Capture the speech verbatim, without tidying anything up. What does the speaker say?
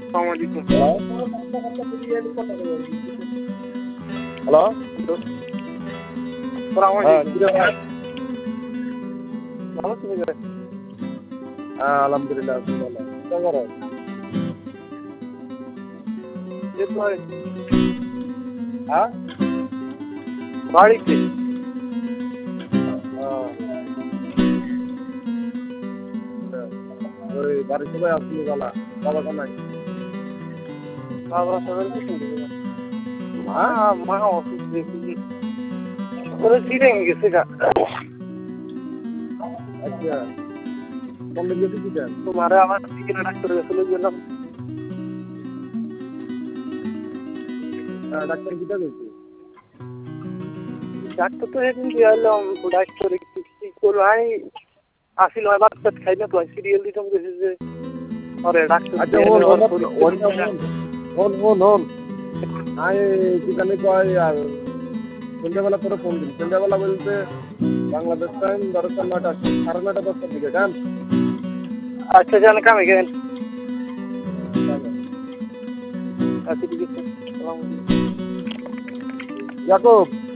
আসসালামু আলাইকুম। হ্যালো আসসালামু হ্যাঁ আলাইকুম। কি রে ভাই? ভালো তুমি রে? হ্যাঁ আলহামদুলিল্লাহ আছি ভালো। কি করো? এই তো ভাই হ্যাঁ বাড়িতে। আহ, ওই বাড়ির সবাই আসলি গলা বাবা কামাই বাবা সবার কিছু নেই। মা হ্যাঁ মা অসুস্থ দেখি। ওরা চিড়ে গেছে গা। আচ্ছা কমে গেছি কি দেন তোমার আমার দিকে ডাক্তার কাছে লই গেলাম। ডাক্তার কিটা গেছি ডাক্তার তো সেদিন দিয়ে এলাম ডাক্তার কি কি করলো আমি আসিল হয় বাচ্চা খাই না তো সিরিয়াল দিতাম গেছি যে আরে ডাক্তার আচ্ছা হন হন হন হন হন আমি কি জানি কয় আর সন্ধ্যাবেলা তোরা ফোন দিন সন্ধ্যাবেলা বলতে বাংলাদেশ টাইম দশটা নয়টা সাড়ে নয়টা দশটার দিকে কেন আচ্ছা জান কামে গেলেন। আচ্ছা ঠিক আছে। ইয়াকুব